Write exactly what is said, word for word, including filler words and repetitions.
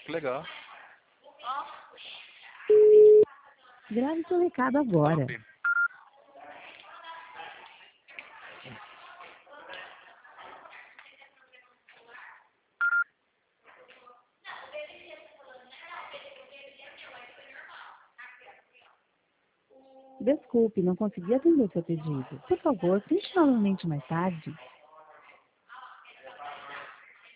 que legal. Grave seu recado agora. Top. Desculpe, não consegui atender seu pedido. Por favor, tente novamente mais tarde.